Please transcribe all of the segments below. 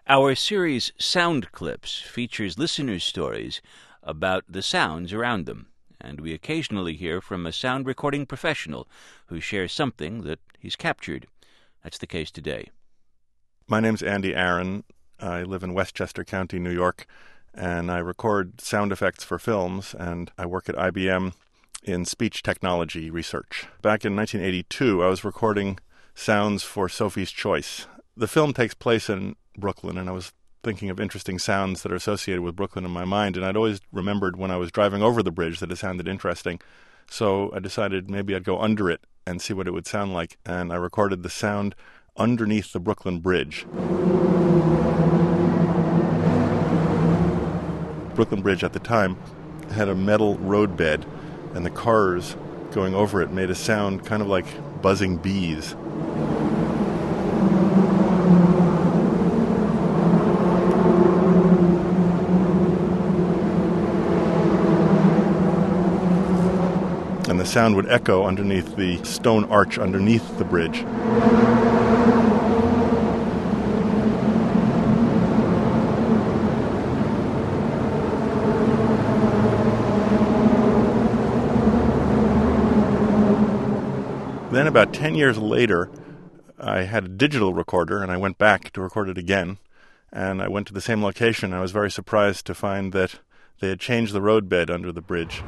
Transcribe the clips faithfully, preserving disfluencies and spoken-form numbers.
Our series Sound Clips features listeners' stories about the sounds around them, and we occasionally hear from a sound recording professional who shares something that he's captured. That's the case today. My name's Andy Aaron. I live in Westchester County, New York, and I record sound effects for films, and I work at I B M in speech technology research. Back in nineteen eighty-two, I was recording sounds for Sophie's Choice. The film takes place in Brooklyn, and I was thinking of interesting sounds that are associated with Brooklyn in my mind, and I'd always remembered when I was driving over the bridge that it sounded interesting. So I decided maybe I'd go under it and see what it would sound like, and I recorded the sound underneath the Brooklyn Bridge. Brooklyn Bridge at the time had a metal roadbed, and the cars going over it made a sound kind of like buzzing bees. And the sound would echo underneath the stone arch underneath the bridge. Then about ten years later, I had a digital recorder, and I went back to record it again. And I went to the same location. I was very surprised to find that they had changed the roadbed under the bridge.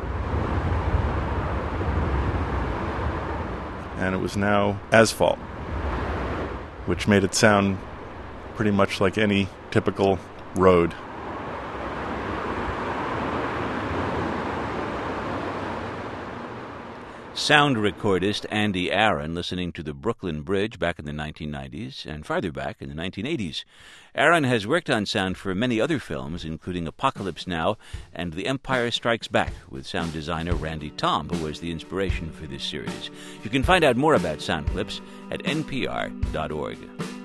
And it was now asphalt, which made it sound pretty much like any typical road. Sound recordist Andy Aaron listening to the Brooklyn Bridge back in the nineteen nineties and farther back in the nineteen eighties. Aaron has worked on sound for many other films, including Apocalypse Now and The Empire Strikes Back, with sound designer Randy Tom, who was the inspiration for this series. You can find out more about Sound Clips at N P R dot org.